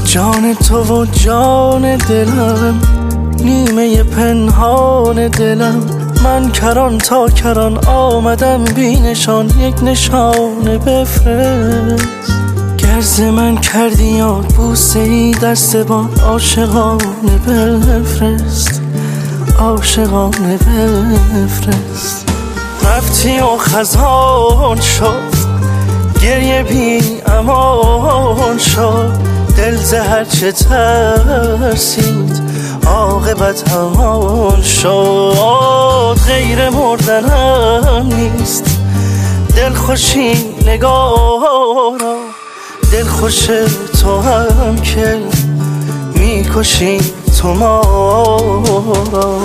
جان تو و جان دلم، نیمه پنهان دلم. من کران تا کران آمدم بی نشان، یک نشانه بفرست. گرز من کردی یاد بوسه ای دست باد، عاشقانه بفرست، عاشقانه بفرست. رفتی و خزان شد، گریه بی امان شد. دل زهر چه ترسید، عاقبت همان شد. غیر مردنم نیست، دل خوشی نگارا. دل خوش تو هم که میکشی تو ما را.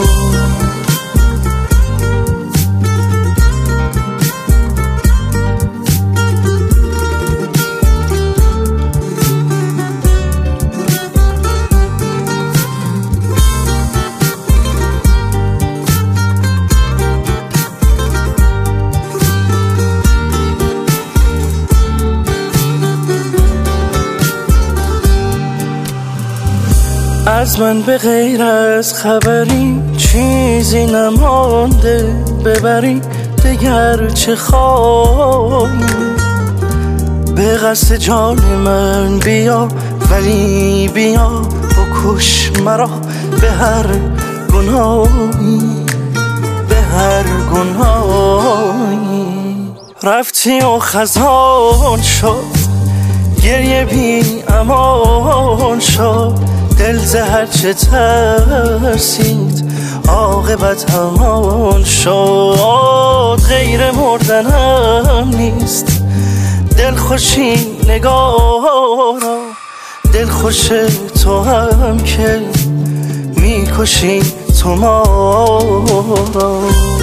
از من به غیر از خبری چیزی نمانده، ببری دگر چه خواهی. به قصد جان من بیا، ولی بیا بکش مرا به هر گناهی، به هر گناهی. رفتی و خزان شد، گریه بی امان شد. دل زهر چه ترسید، عاقبت همان شد. غیر مردنم نیست، دل خوشی نگارا. دل خوش تو هم که میکشی تو ما را.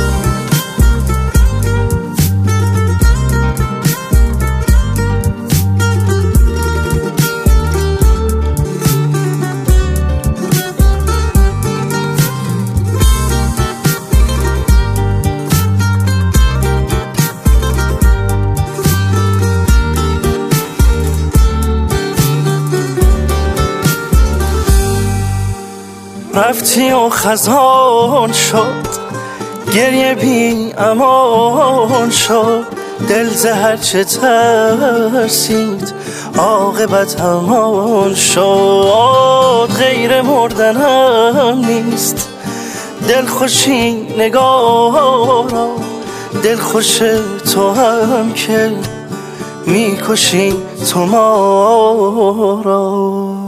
رفتی و خزان شد، گریه بی امان شد. دل زهر چه ترسید، عاقبت همان شد. غیر مردنم نیست، دل خوشی نگارا. دل خوش تو هم که میکشی تو ما را.